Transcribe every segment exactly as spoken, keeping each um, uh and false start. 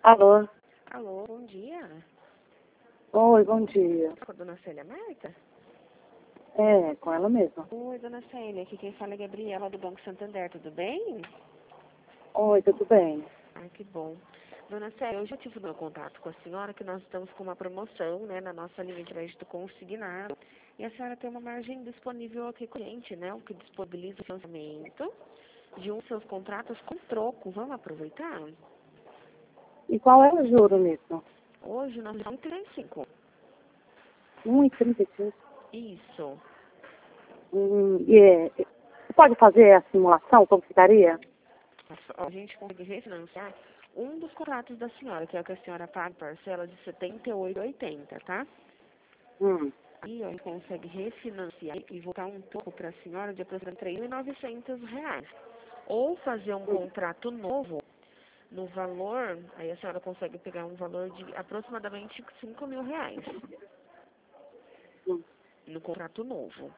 Alô? Alô, bom dia. Oi, bom dia. Com a dona Célia Marta? É, com ela mesma. Oi, dona Célia, aqui quem fala é Gabriela do Banco Santander, tudo bem? Oi, tudo bem? Ai, que bom. Dona Célia, hoje eu tive meu contato com a senhora que nós estamos com uma promoção, né, na nossa linha de crédito consignado. E a senhora tem uma margem disponível aqui com a gente, né, o que disponibiliza o financiamento de um dos seus contratos com troco. Vamos aproveitar? E qual é o juro mesmo? Hoje nós estamos trinta e cinco. um e trinta e cinco. Isso. Hum, e é, você pode fazer a simulação, como ficaria? A gente consegue refinanciar um dos contratos da senhora, que é o que a senhora paga parcela de setenta e oito reais e oitenta centavos, tá? Hum. Aí a gente consegue refinanciar e voltar um pouco para a senhora de aproximadamente três mil e novecentos reais. Ou fazer um contrato novo no valor, aí a senhora consegue pegar um valor de aproximadamente cinco mil reais Hum. no contrato novo.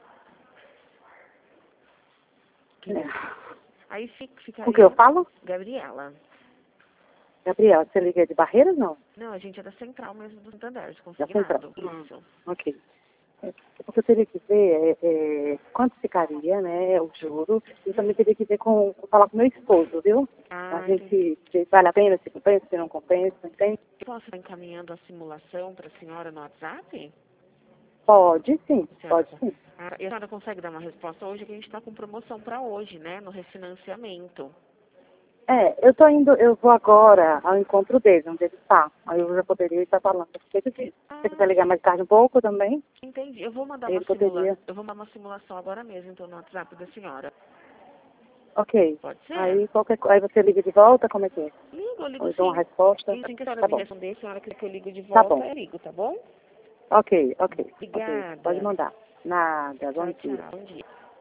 É. Aí fica, ficaria... Com que eu falo? Gabriela. Gabriela, você liga de Barreiras, não? Não, a gente é da central mesmo do Santander, de Da Central. consignado. Hum. Isso. Ok. É, porque eu teria que ver é, é, quanto ficaria, né, o juro. E também teria que ver com, falar com meu esposo, viu? A Ah, entendi. gente, se vale a pena, se compensa, se não compensa, entende? Posso estar encaminhando a simulação para a senhora no WhatsApp? Pode sim, A senhora, pode con- sim. ah, e a senhora consegue dar uma resposta hoje, que a gente está com promoção para hoje, né? No refinanciamento. É, eu tô indo, eu vou agora ao encontro dele, onde ele está. Aí eu já poderia estar falando. Se você quiser se você quiser Ah, ligar mais tarde um pouco também, entendi. Eu vou mandar aí uma ele simula, poderia. eu vou mandar uma simulação agora mesmo, então, no WhatsApp da senhora. Ok. Pode ser? Aí qualquer co- aí você liga de volta, como é que é? Ligo, eu Ou ligo eu dou uma sim. resposta. E assim que a senhora Tá me bom. responder, a senhora quer que eu ligo de Tá volta, bom. eu ligo, tá bom? Ok, ok, ok. Pode Obrigada. mandar. Nada, bom Tchau, dia. tchau. Bom dia.